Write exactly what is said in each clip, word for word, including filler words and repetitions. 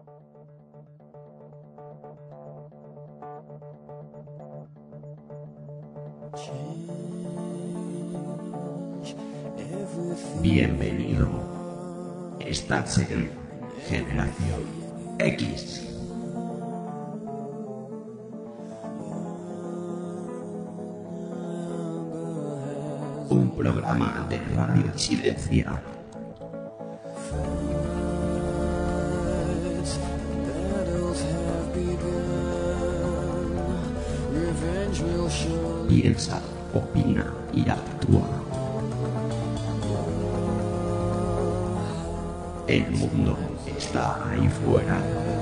Bienvenido. Estás en Generación X. Un programa de radio disidencia. Piensa, opina y actúa. El mundo está ahí fuera.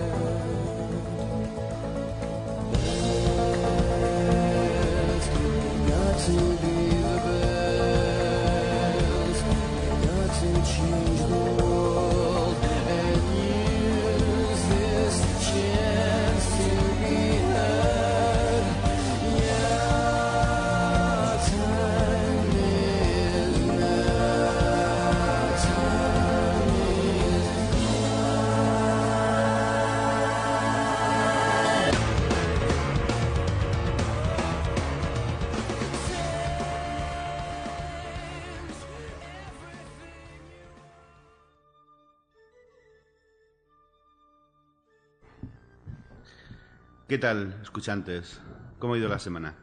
¿Qué tal, escuchantes? ¿Cómo ha ido la semana?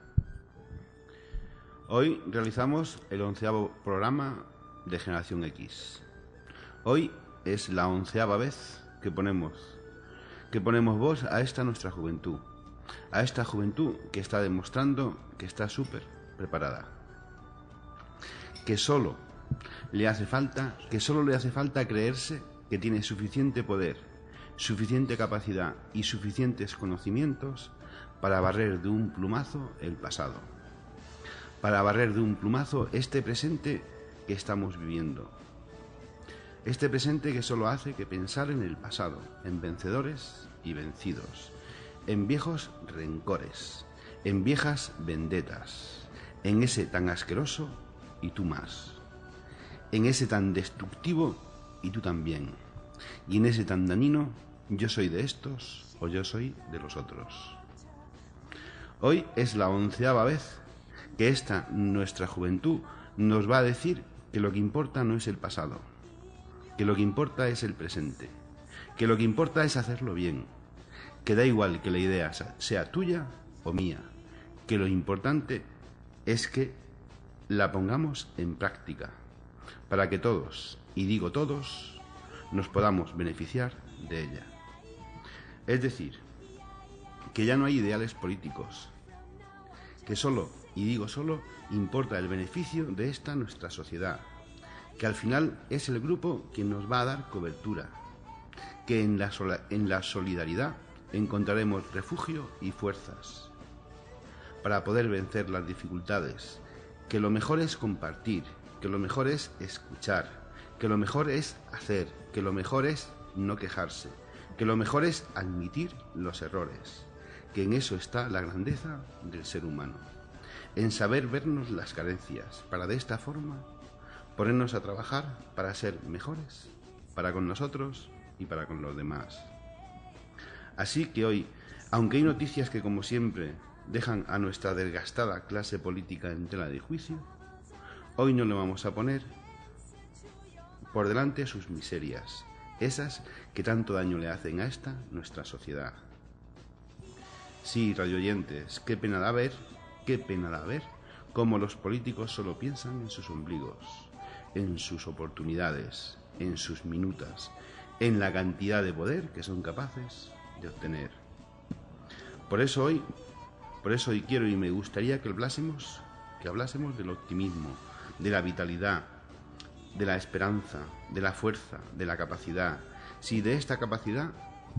Hoy realizamos el onceavo programa de Generación X. Hoy es la onceava vez que ponemos, que ponemos voz a esta nuestra juventud, a esta juventud que está demostrando que está súper preparada, que solo le hace falta, que solo le hace falta creerse que tiene suficiente poder, suficiente capacidad y suficientes conocimientos para barrer de un plumazo el pasado, para barrer de un plumazo este presente que estamos viviendo, este presente que solo hace que pensar en el pasado, en vencedores y vencidos, en viejos rencores, en viejas vendetas, en ese tan asqueroso y tú más, en ese tan destructivo y tú también, y en ese tan dañino: yo soy de estos o yo soy de los otros. Hoy es la onceava vez que esta nuestra juventud nos va a decir que lo que importa no es el pasado, que lo que importa es el presente, que lo que importa es hacerlo bien, que da igual que la idea sea tuya o mía, que lo importante es que la pongamos en práctica, para que todos, y digo todos, nos podamos beneficiar de ella. Es decir, que ya no hay ideales políticos, que solo, y digo solo, importa el beneficio de esta nuestra sociedad, que al final es el grupo quien nos va a dar cobertura, que en la, sola, en la solidaridad encontraremos refugio y fuerzas para poder vencer las dificultades, que lo mejor es compartir, que lo mejor es escuchar, que lo mejor es hacer, que lo mejor es no quejarse, que lo mejor es admitir los errores, que en eso está la grandeza del ser humano, en saber vernos las carencias, para de esta forma ponernos a trabajar para ser mejores, para con nosotros y para con los demás. Así que hoy, aunque hay noticias que como siempre dejan a nuestra desgastada clase política en tela de juicio, hoy no le vamos a poner por delante sus miserias, esas que tanto daño le hacen a esta nuestra sociedad. Sí, radioyentes, qué pena da ver, qué pena da ver cómo los políticos solo piensan en sus ombligos, en sus oportunidades, en sus minutas, en la cantidad de poder que son capaces de obtener. Por eso hoy, por eso hoy quiero y me gustaría que hablásemos, que hablásemos del optimismo, de la vitalidad, de la esperanza, de la fuerza, de la capacidad, sí, de esta capacidad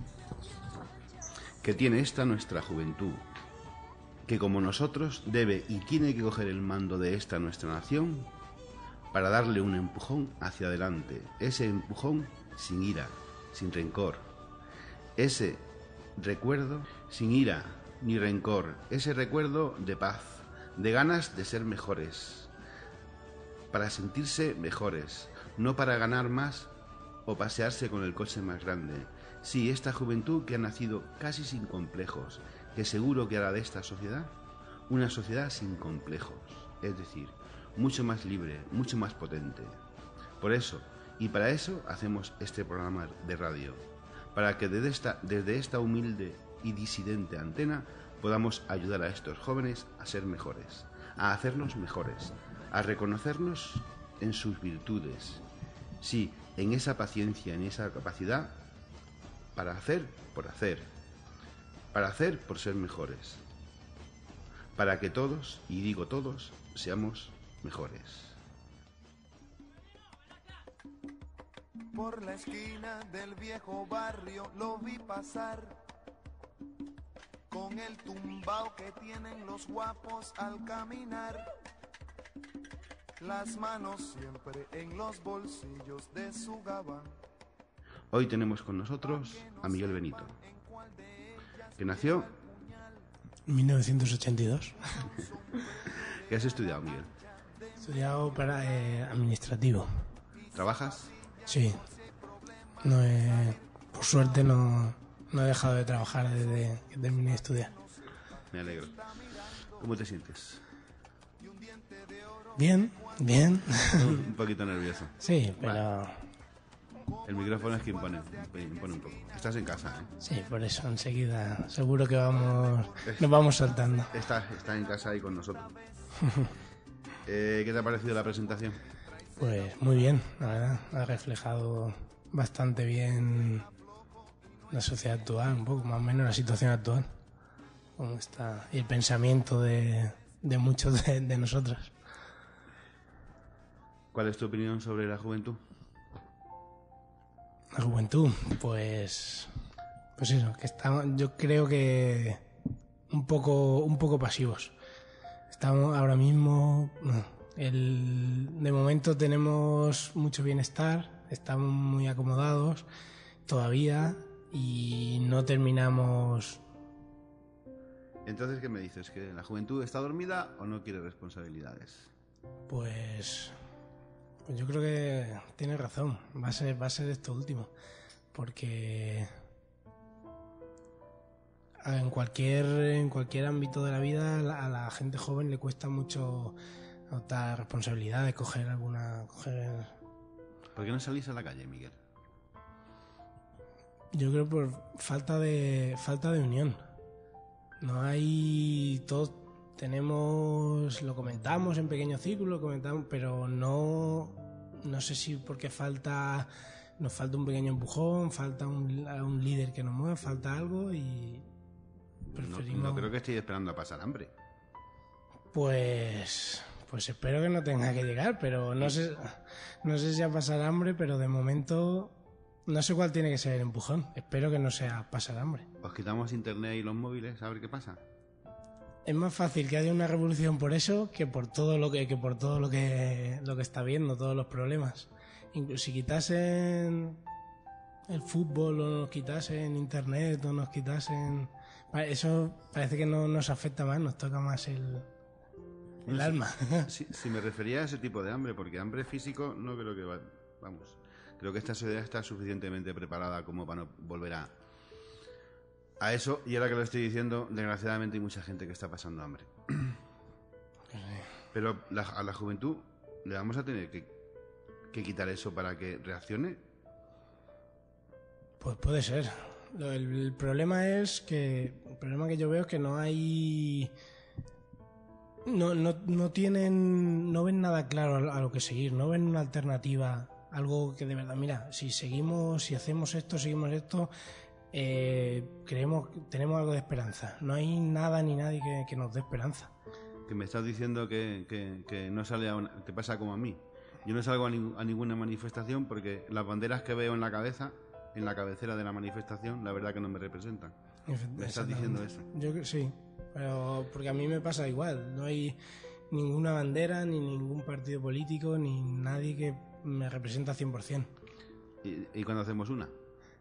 que tiene esta nuestra juventud, que como nosotros debe y tiene que coger el mando de esta nuestra nación para darle un empujón hacia adelante, ese empujón sin ira, sin rencor, ese recuerdo sin ira ni rencor, ese recuerdo de paz, de ganas de ser mejores, para sentirse mejores, no para ganar más o pasearse con el coche más grande. Sí, esta juventud que ha nacido casi sin complejos, que seguro que hará de esta sociedad una sociedad sin complejos, es decir, mucho más libre, mucho más potente. Por eso, y para eso hacemos este programa de radio, para que desde esta, desde esta humilde y disidente antena podamos ayudar a estos jóvenes a ser mejores, a hacernos mejores, a reconocernos en sus virtudes, sí, en esa paciencia, en esa capacidad para hacer por hacer, para hacer por ser mejores, para que todos, y digo todos, seamos mejores. Por la esquina del viejo barrio lo vi pasar, con el tumbao que tienen los guapos al caminar, las manos siempre en los bolsillos de su gabán. Hoy tenemos con nosotros a Miguel Benito, que nació en mil novecientos ochenta y dos. ¿Qué has estudiado, Miguel? He estudiado para eh, administrativo. ¿Trabajas? Sí. No he, por suerte no, no he dejado de trabajar desde que terminé de estudiar. Me alegro. ¿Cómo te sientes? Bien, bien. Un poquito nervioso. Sí, pero... El micrófono es que impone, impone un poco. Estás en casa, ¿eh? Sí, por eso enseguida seguro que vamos nos vamos saltando. Estás, estás en casa ahí con nosotros. eh, ¿Qué te ha parecido la presentación? Pues muy bien, la verdad. Ha reflejado bastante bien la sociedad actual, un poco más o menos la situación actual. Cómo está, y el pensamiento de, de muchos de, de nosotros. ¿Cuál es tu opinión sobre la juventud? La juventud, pues, pues eso, que estamos, yo creo que un poco, un poco pasivos. Estamos ahora mismo, el, de momento tenemos mucho bienestar, estamos muy acomodados todavía y no terminamos. Entonces, ¿qué me dices? ¿Que la juventud está dormida o no quiere responsabilidades? Pues... Pues yo creo que tienes razón, va a ser, va a ser esto último, porque en cualquier, en cualquier ámbito de la vida a la, a la gente joven le cuesta mucho adoptar responsabilidades, coger alguna... Coger... ¿Por qué no salís a la calle, Miguel? Yo creo por falta de, falta de unión. No hay... Todos tenemos... Lo comentamos en pequeños círculos, lo comentamos, pero no... No sé si porque falta... Nos falta un pequeño empujón, falta un, un líder que nos mueva, falta algo y... Preferimos... No, no creo que estéis esperando a pasar hambre. Pues... Pues espero que no tenga que llegar, pero no sé, no sé si a pasar hambre, pero de momento no sé cuál tiene que ser el empujón. Espero que no sea pasar hambre. Os quitamos internet y los móviles, a ver qué pasa. Es más fácil que haya una revolución por eso que por todo lo que, que por todo lo que lo que está viendo, todos los problemas. Incluso si quitasen el fútbol o nos quitasen internet o nos quitasen... Eso parece que no nos afecta más, nos toca más el... El no, alma. Si, si, si me refería a ese tipo de hambre, porque hambre físico no creo que va, vamos, creo que esta sociedad está suficientemente preparada como para no volver a, a eso, y ahora que lo estoy diciendo, desgraciadamente hay mucha gente que está pasando hambre. Pero la, a la juventud le vamos a tener que, que quitar eso para que reaccione. Pues puede ser. El, el problema es que el problema que yo veo es que no hay No, no, no tienen, no ven nada claro a, a lo que seguir, no ven una alternativa, algo que de verdad, mira, si seguimos, si hacemos esto, seguimos esto, eh, creemos, tenemos algo de esperanza. No hay nada ni nadie que, que nos dé esperanza. Que me estás diciendo que, que, que no sale a una, te pasa como a mí. Yo no salgo a, ni, a ninguna manifestación porque las banderas que veo en la cabeza, en la cabecera de la manifestación, la verdad que no me representan. ¿Me estás diciendo eso? Yo creo sí. Pero porque a mí me pasa igual, no hay ninguna bandera, ni ningún partido político, ni nadie que me representa cien por ciento. ¿Y, y cuándo hacemos una?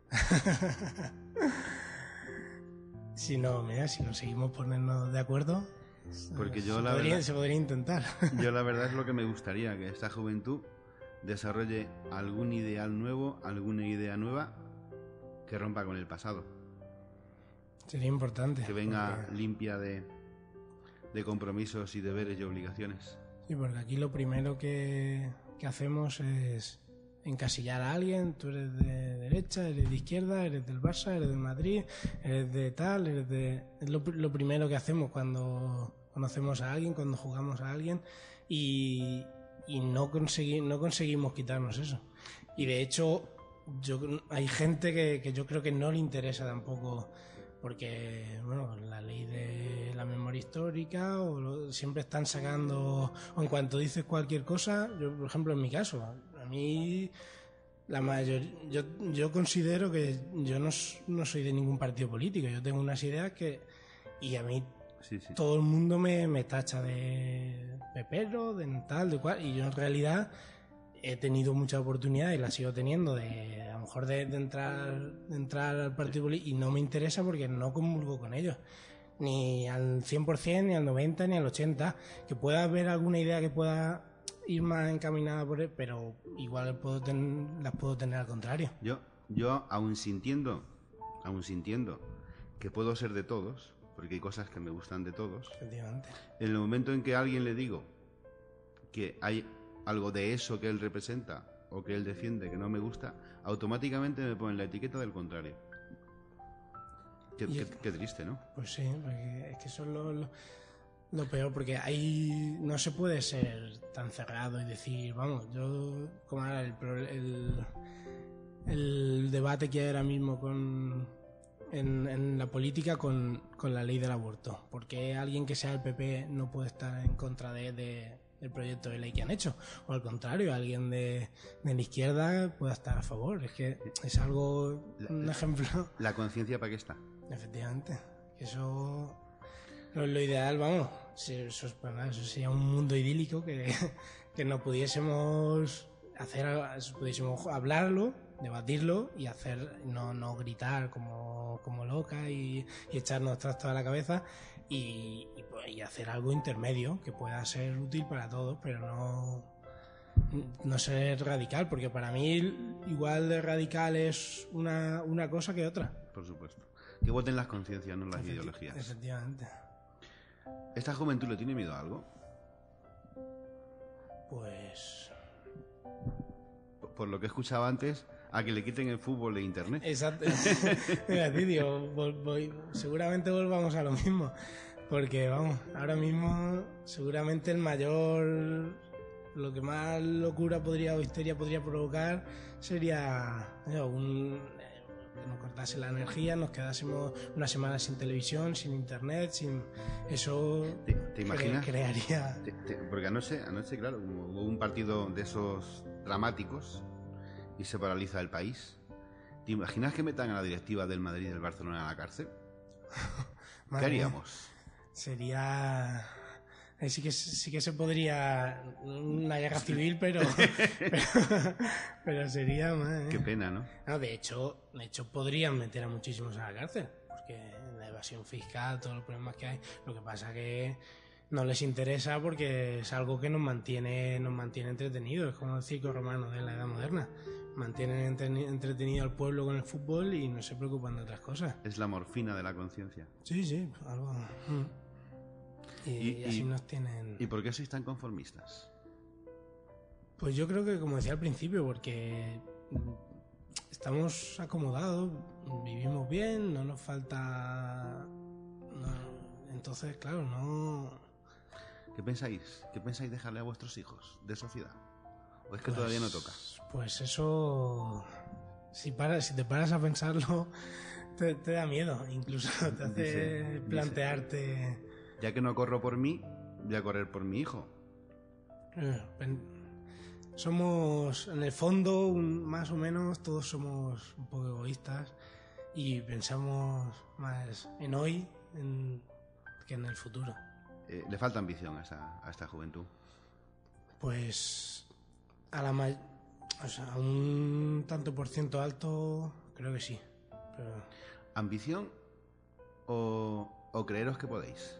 Si no, mira, si nos seguimos poniendo de acuerdo, porque yo se, la podría, verdad, se podría intentar. Yo la verdad es lo que me gustaría, que esta juventud desarrolle algún ideal nuevo, alguna idea nueva que rompa con el pasado. Sería importante. Que venga porque... limpia de, de compromisos y deberes y obligaciones. Sí, porque aquí lo primero que, que hacemos es encasillar a alguien. Tú eres de derecha, eres de izquierda, eres del Barça, eres del Madrid, eres de tal, eres de... Es lo, lo primero que hacemos cuando conocemos a alguien, cuando jugamos a alguien, y, y no, consegui, no conseguimos quitarnos eso. Y de hecho, yo hay gente que, que yo creo que no le interesa tampoco, porque bueno, la ley de la memoria histórica, o lo, siempre están sacando, o en cuanto dices cualquier cosa, yo por ejemplo en mi caso, a mí la mayor, yo, yo considero que yo no, no soy de ningún partido político, yo tengo unas ideas que, y a mí Sí, sí. todo el mundo me, me tacha de pepero, de tal, de cual, y yo en realidad he tenido muchas oportunidades y las sigo teniendo de a lo mejor de, de entrar de entrar al partido político, y no me interesa porque no comulgo con ellos ni al cien por ciento, ni al noventa por ciento, ni al ochenta por ciento. Que pueda haber alguna idea que pueda ir más encaminada por él, pero igual puedo ten, las puedo tener al contrario. Yo, yo aún sintiendo, aún sintiendo que puedo ser de todos, porque hay cosas que me gustan de todos, Efectivamente. en el momento en que a alguien le digo que hay algo de eso que él representa o que él defiende que no me gusta, automáticamente me ponen la etiqueta del contrario. Qué, qué, qué triste, ¿no? Pues sí, porque es que eso es lo, lo, lo peor, porque ahí no se puede ser tan cerrado y decir, vamos, yo, como ahora el, el, el debate que hay ahora mismo con en, en la política con, con la ley del aborto, porque alguien que sea del P P no puede estar en contra de, de el proyecto de ley que han hecho, o al contrario, alguien de, de la izquierda pueda estar a favor. Es que es algo, un la, ejemplo. ¿La conciencia para qué está? Efectivamente, eso no es lo ideal, vamos. Eso, es, bueno, eso sería un mundo idílico que, que no pudiésemos hacer, pudiésemos hablarlo, debatirlo y hacer, no, no gritar como, como loca y, y echarnos trastos a la cabeza. Y, y, pues, y hacer algo intermedio que pueda ser útil para todos, pero no, no ser radical, porque para mí igual de radical es una, una cosa que otra. Por supuesto. Que voten las conciencias, no las Efecti- ideologías. Efectivamente. ¿Esta juventud le tiene miedo a algo? Pues... Por, por lo que he escuchado antes, a que le quiten el fútbol de internet. Exacto. Mira, tío, voy, voy, seguramente volvamos a lo mismo. Porque, vamos, ahora mismo seguramente el mayor... Lo que más locura podría o histeria podría provocar sería no, un, que nos cortase la energía, nos quedásemos una semana sin televisión, sin internet, sin... Eso ¿Te, te imaginas? Cre- crearía... Te, te, porque anoche, anoche, claro, hubo un partido de esos dramáticos y se paraliza el país. ¿Te imaginas que metan a la directiva del Madrid y del Barcelona a la cárcel? ¿Qué haríamos? Sería... Ahí sí que, sí que se podría una guerra civil, pero, pero, pero sería más... ¿eh? Qué pena, ¿no? No, de hecho, de hecho podrían meter a muchísimos a la cárcel, porque la evasión fiscal, todos los problemas que hay, lo que pasa que no les interesa porque es algo que nos mantiene, nos mantiene entretenidos, es como el circo romano de la Edad Moderna. Mantienen entre, entretenido al pueblo con el fútbol y no se preocupan de otras cosas. Es la morfina de la conciencia. Sí, sí, algo... Y, y, y así y, nos tienen... ¿Y por qué sois tan conformistas? Pues yo creo que, como decía al principio, porque estamos acomodados, vivimos bien, no nos falta... No, entonces, claro, no... ¿Qué pensáis? ¿Qué pensáis dejarle a vuestros hijos de sociedad? ¿O es que pues, todavía no toca? Pues eso... Si, para, si te paras a pensarlo, te, te da miedo, incluso te hace dice, plantearte... Dice, ya que no corro por mí, voy a correr por mi hijo. Somos, en el fondo, un, más o menos, todos somos un poco egoístas y pensamos más en hoy en, que en el futuro. Eh, ¿Le falta ambición a, esa, a esta juventud? Pues a la ma- o sea, a un tanto por ciento alto, creo que sí. Pero... ¿Ambición o, o creeros que podéis?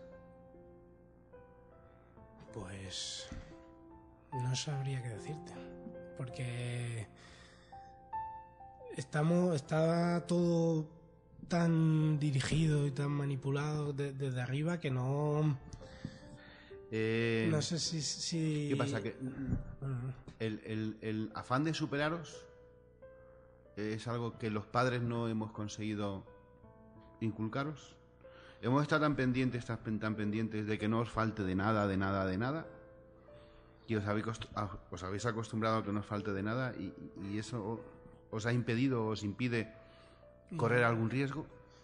Pues no sabría qué decirte, porque estamos está todo tan dirigido y tan manipulado de, desde arriba que no Eh, no sé si, si... ¿Qué pasa? Que Bueno, el, el- el afán de superaros es algo que los padres no hemos conseguido inculcaros. Hemos estado tan pendientes, tan, tan pendientes de que no os falte de nada, de nada, de nada, y os habéis, costu- a- os habéis acostumbrado a que no os falte de nada, y, y eso o- os ha impedido, os impide correr algún riesgo.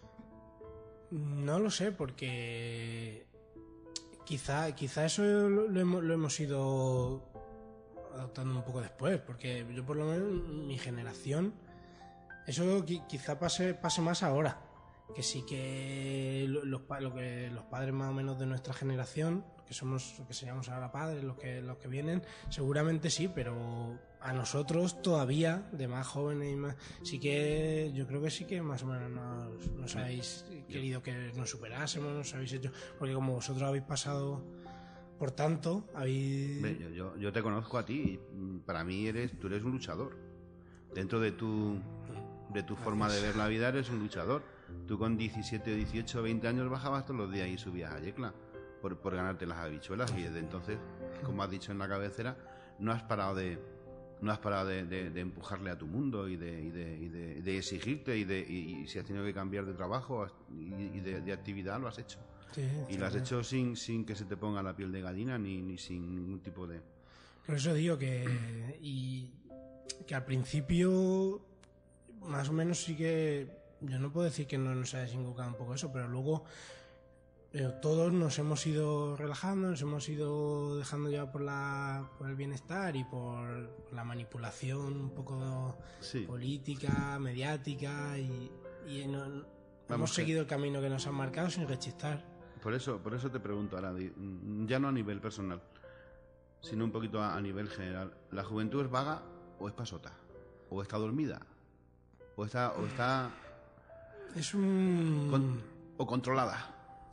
no lo sé, porque quizá, quizá eso lo, lo hemos, lo hemos ido adoptando un poco después, porque yo por lo menos mi generación, eso qui- quizá pase, pase más ahora, que sí que lo- los, pa- lo que los padres más o menos de nuestra generación, que somos, que seríamos ahora padres, los que, los que vienen, seguramente sí, pero a nosotros todavía, de más jóvenes y más, sí que yo creo que sí que más o menos nos, nos habéis querido que nos superásemos, nos habéis hecho, porque como vosotros habéis pasado por tanto, habéis... Ve, Yo, yo- yo te conozco a ti, y mm, para mí eres, tú eres un luchador. Dentro de tu, de tu forma de ver la vida eres un luchador. Tú con diecisiete, dieciocho, veinte años bajabas todos los días y subías a Yecla por, por ganarte las habichuelas, y desde entonces, como has dicho en la cabecera, no has parado de no has parado de, de- de empujarle a tu mundo y de, y de, y de- de exigirte, y, de, y, y si has tenido que cambiar de trabajo has- y, y de, de actividad, lo has hecho. Sí, Y lo has sí. hecho sin, sin que se te ponga la piel de gallina, ni, ni sin ningún tipo de... Por eso digo que, y, que al principio, más o menos sí que, yo no puedo decir que no nos haya inculcado un poco eso, pero luego eh, todos nos hemos ido relajando, nos hemos ido dejando ya por, la, por el bienestar y por la manipulación un poco Sí. política, mediática, y, y no- hemos Vamos, que- seguido el camino que nos han marcado sin rechistar. Por eso, por eso te pregunto ahora, di- ya no a nivel personal, sino un poquito a, a nivel general. ¿La juventud es vaga o es pasota? ¿O está dormida? ¿O está, o está Es un... con- o controlada?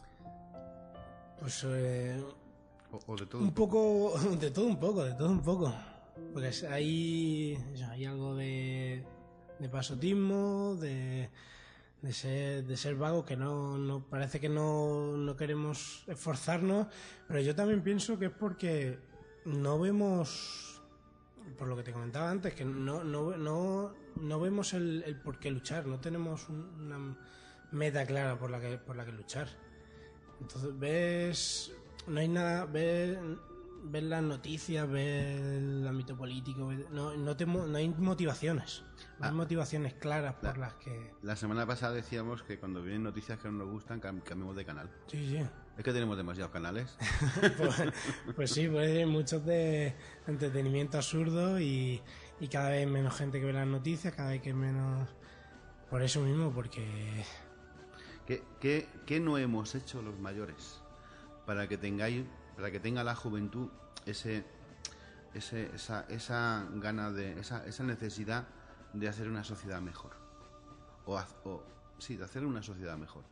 Pues... eh, O, o de todo un poco, de todo un poco, de todo un poco. Porque es- hay, hay algo de, de pasotismo, de, de ser, de ser vago, que no, no parece que no, no queremos esforzarnos, pero yo también pienso que es porque no vemos, por lo que te comentaba antes, que no, no, no, no vemos el, el por qué luchar, no tenemos un- una meta clara por la que, por la que luchar. Entonces ves, no hay nada, ves, ves las noticias, ves el ámbito político, ves- no, no, te mo- no hay motivaciones, no hay Ah. motivaciones claras por La- las que... La semana pasada decíamos que cuando vienen noticias que no nos gustan, cam- cambiemos de canal. Sí, sí. Es que tenemos demasiados canales. pues, pues sí, pues hay muchos de entretenimiento absurdo y, y cada vez menos gente que ve las noticias, cada vez que menos... Por eso mismo, porque... ¿Qué, qué, qué no hemos hecho los mayores para que tengáis, para que tenga la juventud ese, ese, esa, esa gana de, esa, esa necesidad de hacer una sociedad mejor? O, haz- o sí, de hacer una sociedad mejor.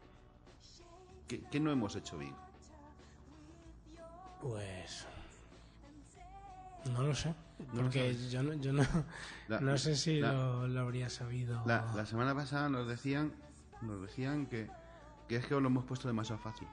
¿Qué, qué no hemos hecho bien? Pues... No lo sé. No lo Porque sabes. yo no, yo no, La- no sé si la- lo, lo habría sabido. La, la semana pasada nos decían, nos decían que, que es que os lo hemos puesto demasiado fácil.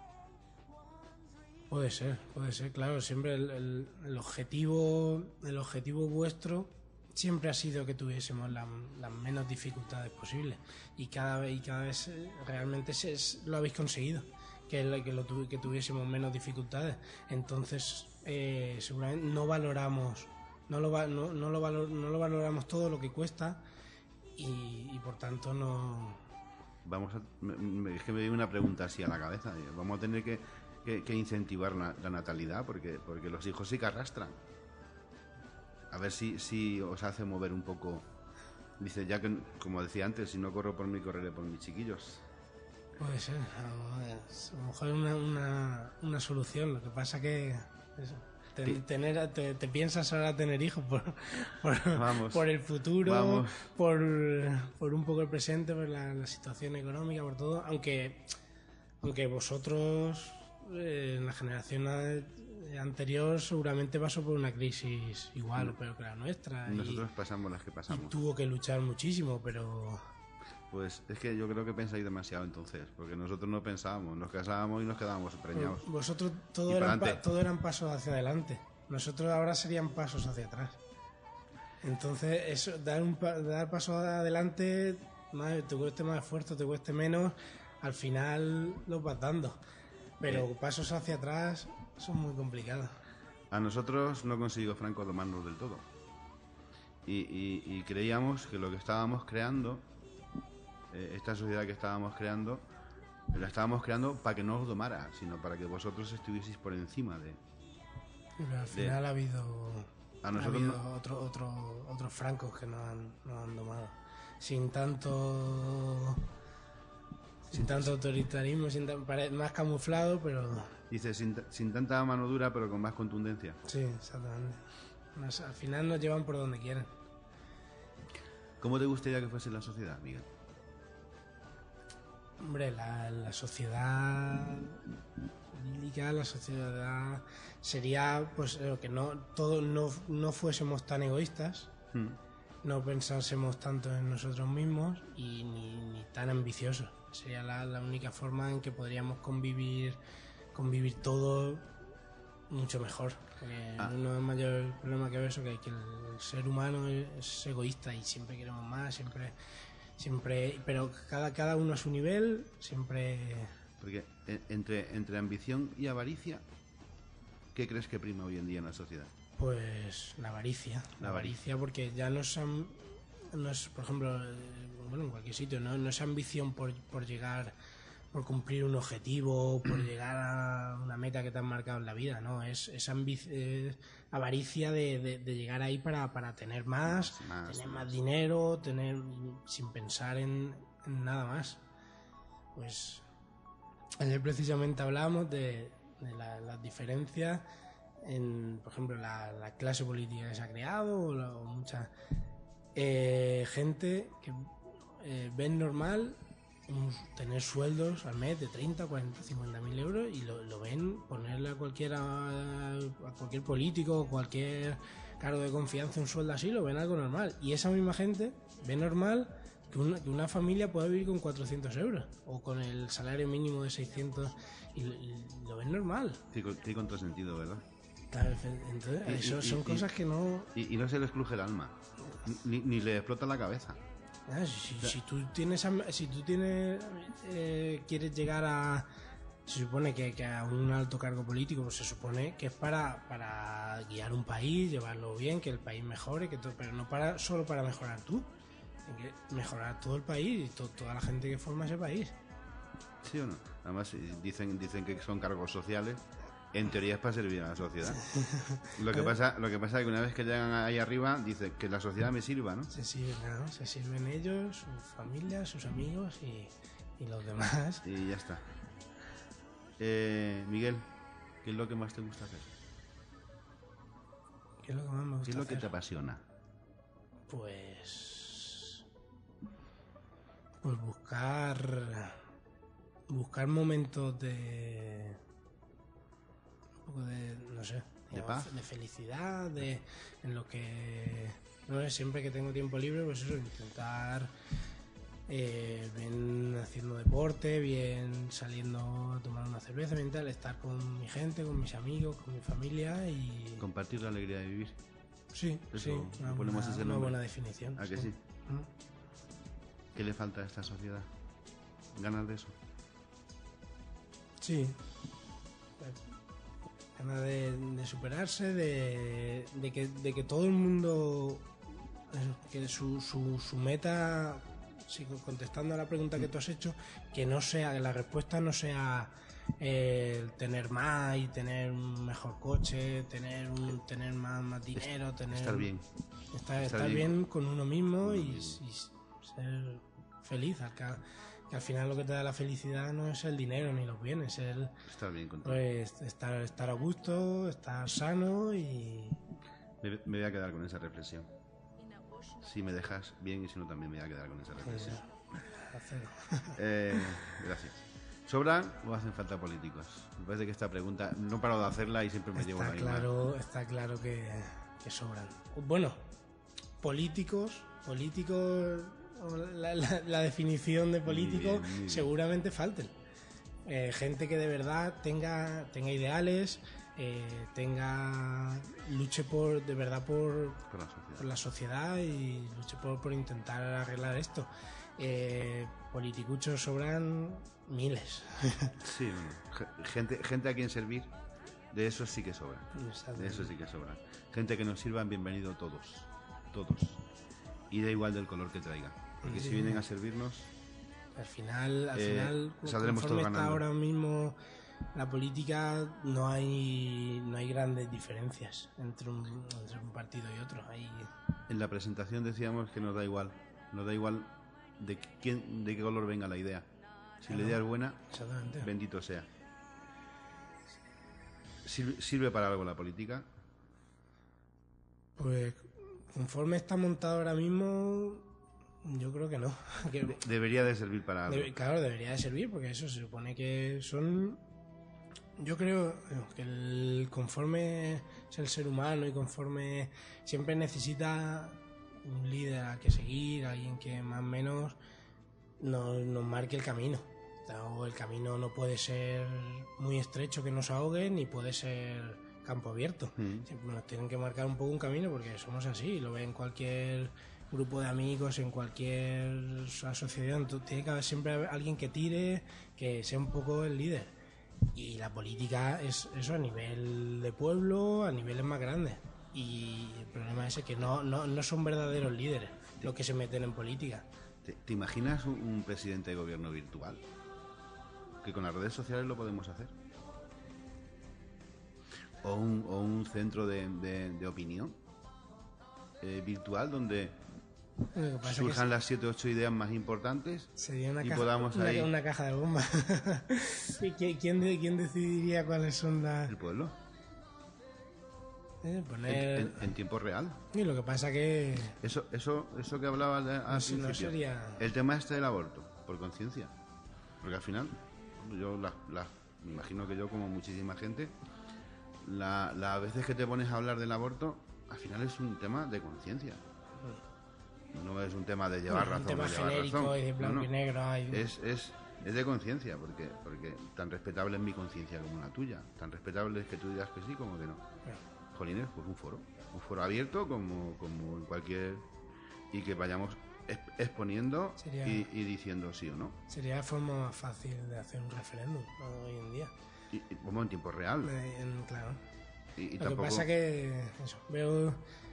Puede ser, puede ser, claro. Siempre el, el- el objetivo, el objetivo vuestro siempre ha sido que tuviésemos la- las menos dificultades posibles. Y cada vez, y cada vez eh, realmente se- es- lo habéis conseguido. Que, el- que, lo tuvi- que tuviésemos menos dificultades. Entonces, eh, seguramente no valoramos, no lo, va- no, no lo valor- no lo valoramos todo lo que cuesta y, y por tanto no. Vamos a, me- me- es que me viene una pregunta así a la cabeza. Vamos a tener que, que- que incentivar la, la natalidad porque, porque los hijos sí que arrastran. A ver si, si os hace mover un poco. Dice, ya que, como decía antes, si no corro por mí, correré por mis chiquillos. Puede ser, a a lo mejor es una, una, una solución. Lo que pasa que eso, ten- Sí. tener, te, te piensas ahora tener hijos por, por, Vamos. por el futuro, Vamos. por, por un poco el presente, por la, la situación económica, por todo. Aunque, aunque vosotros, eh, en la generación anterior seguramente pasó por una crisis igual, pero que la nuestra. Nosotros y, pasamos las que y pasamos. tuvo que luchar muchísimo, pero... Pues es que yo creo que pensáis demasiado entonces, porque nosotros no pensábamos, nos casábamos y nos quedábamos preñados. Vosotros todo Y eran, pa'lante. pa- todo eran pasos hacia adelante. Nosotros ahora serían pasos hacia atrás. Entonces, eso, dar un pa- dar paso adelante, más, te cueste más esfuerzo, te cueste menos, al final los vas dando. Pero Eh. pasos hacia atrás son muy complicados. A nosotros no consiguió Franco domarnos del todo. Y, y- y creíamos que lo que estábamos creando, eh, esta sociedad que estábamos creando, la estábamos creando para que no os domara, sino para que vosotros estuvieseis por encima de... Pero al final ha habido, A ha nosotros habido no- otro, otro, otros francos que nos han, nos han domado. Sin tanto... Sin tanto autoritarismo, sin tan- pare- más camuflado, pero... Dice, sin, ta- sin tanta mano dura, pero con más contundencia. Sí, exactamente. Nos- al final nos llevan por donde quieren. ¿Cómo te gustaría que fuese la sociedad, Miguel? Hombre, la, la sociedad idílica, la sociedad sería pues eh, que no todo no, no fuésemos tan egoístas, Hmm. no pensásemos tanto en nosotros mismos y ni, ni tan ambiciosos. Sería la, la única forma en que podríamos convivir convivir todo mucho mejor. Porque Ah. uno de los mayores problemas que veo es que, que el ser humano es egoísta y siempre queremos más, siempre siempre pero cada cada uno a su nivel, siempre. Porque eh, entre, entre ambición y avaricia, ¿qué crees que prima hoy en día en la sociedad? Pues la avaricia, la La avaricia, porque ya no es, am- no es, por ejemplo, eh, bueno, en cualquier sitio, no, no es ambición por, por llegar, por cumplir un objetivo, por llegar a una meta que te han marcado en la vida, no, es, es ambi- eh, avaricia de, de- de llegar ahí para, para tener más, Más, más, tener más. más dinero, tener sin pensar en, en nada más. Pues ayer precisamente hablábamos de, de la- las diferencias en, por ejemplo, la, la clase política que se ha creado o, la- o mucha eh, gente que eh, ven normal un- tener sueldos al mes de treinta, cuarenta, cincuenta mil euros y lo, lo ven ponerle a cualquiera a cualquier político o cualquier cargo de confianza un sueldo así, lo ven algo normal. Y esa misma gente ve normal que una, que una familia pueda vivir con cuatrocientos euros o con el salario mínimo de seiscientos y, lo- y lo ven normal. Qué, co- qué contrasentido, ¿verdad? Claro, entonces, Y- eso y- son y- cosas que no... Y, y no se les cruje el alma, ni, ni le explota la cabeza. Ah, si, si- si tú tienes am- si tú tienes eh, quieres llegar a se supone que, que a un alto cargo político pues se supone que es para, para guiar un país, llevarlo bien, que el país mejore, que todo, pero no para solo para mejorar tú, hay que mejorar todo el país y to- toda la gente que forma ese país. ¿Sí o no? Además, eh, dicen, dicen que son cargos sociales. En teoría es para servir a la sociedad. Lo que pasa, lo que pasa es que una vez que llegan ahí arriba, dicen que la sociedad me sirva, ¿no? Se sirven, ¿no? Se sirven ellos, sus familias, sus amigos y, y los demás. Y ya está. Eh, Miguel, ¿qué es lo que más te gusta hacer? ¿Qué es lo que más me gusta ¿Qué es lo que hacer? te apasiona? Pues. Pues buscar. Buscar momentos de. Un poco de. No sé. ¿De paz? De felicidad, de. En lo que. No sé, siempre que tengo tiempo libre, pues eso, intentar. Eh, bien haciendo deporte, bien saliendo a tomar una cerveza, bien tal, estar con mi gente, con mis amigos, con mi familia y. Compartir la alegría de vivir. Sí, Eso, sí, una, ponemos buena, ese una nombre. buena definición. ¿A que sí? Mm. ¿Qué le falta a esta sociedad? ¿Ganas de eso? Sí. Ganas de, de superarse, de, de, que, de que todo el mundo. Eso, que su, su, su meta, sí, contestando a la pregunta que tú has hecho, que no sea, que la respuesta no sea eh, el tener más y tener un mejor coche, tener un, tener más, más dinero, tener. Estar bien. Estar, Estar estar bien. bien con uno mismo Con uno y, mismo. y ser feliz. Al ca- que al final lo que te da la felicidad no es el dinero ni los bienes, es el, Estar bien contigo. pues, estar, estar a gusto, estar sano y... Me, me voy a quedar con esa reflexión. Si me dejas bien y si no también me voy a quedar con esa pues, reflexión. hacer- Eh, gracias. ¿Sobran o hacen falta políticos? Me parece que esta pregunta no paro de hacerla y siempre me llevo Está la misma. claro, está claro que, que sobran. Bueno, políticos, políticos, la, la- la definición de político Muy bien, muy bien. seguramente falten. Eh, gente que de verdad tenga, tenga ideales, eh, tenga luche por de verdad por, Por la sociedad. por la sociedad y luche por, por intentar arreglar esto. Eh, politicuchos sobran miles. Sí, bueno, ge- gente, gente a quien servir, de eso sí que sobra. De eso sí que sobra. Gente que nos sirvan, bienvenido todos. Todos. Y da igual del color que traigan. Porque si vienen a servirnos, Al final, al Eh, final saldremos conforme todos está ganando. ahora mismo la política, no hay no hay grandes diferencias entre un, entre un partido y otro. Hay, en la presentación decíamos que nos da igual. Nos da igual de quién, de qué color venga la idea. Si la idea es buena, exactamente. bendito sea. ¿Sirve, sirve para algo la política? Pues conforme está montado ahora mismo, yo creo que no. Que- Debería de servir para algo. debe- claro, debería de servir porque eso se supone que son... Yo creo que el, conforme es el ser humano y conforme siempre necesita un líder al que seguir, alguien que más o menos nos, nos marque el camino. O el camino no puede ser muy estrecho que nos ahogue, ni puede ser campo abierto. Mm. Siempre nos tienen que marcar un poco un camino porque somos así, lo ve en cualquier grupo de amigos, en cualquier asociación. Tú- Tiene que haber siempre alguien que tire, que sea un poco el líder. Y la política es eso a nivel de pueblo, a niveles más grandes. Y el problema es que no, no, no son verdaderos líderes los que se meten en política. ¿Te, te imaginas un, un presidente de gobierno virtual? Que con las redes sociales lo podemos hacer. O un, o un centro de, de- de opinión eh, virtual donde Lo que pasa es que surjan las siete o ocho ideas más importantes sería una y caja, podamos una, ahí- una caja de bombas. ¿Y qui- ¿Quién, de- ¿Quién decidiría cuáles son las...? el pueblo eh, en, poner... en- en tiempo real. Y lo que pasa que... Eso, eso, eso que hablabas de, al Eso no principio. sería- El tema este del aborto, por conciencia. Porque al final, yo la, la- me imagino que yo, como muchísima gente, la- las veces que te pones a hablar del aborto, al final es un tema de conciencia. No es un tema de llevar un razón tema o llevar genérico razón. y de blanco No, no. y negro. hay- Es, es, es de conciencia, porque, porque tan respetable es mi conciencia como la tuya. Tan respetable es que tú digas que sí como que no. Jolines, pues un foro. Un foro abierto como, como en cualquier... Y que vayamos exp- exponiendo Sería- y, y diciendo sí o no. Sería la forma más fácil de hacer un referéndum, ¿no? Hoy en día. Y, y como en tiempo real. Eh, en- claro. Y, y Lo tampoco... que pasa que... Eso, veo...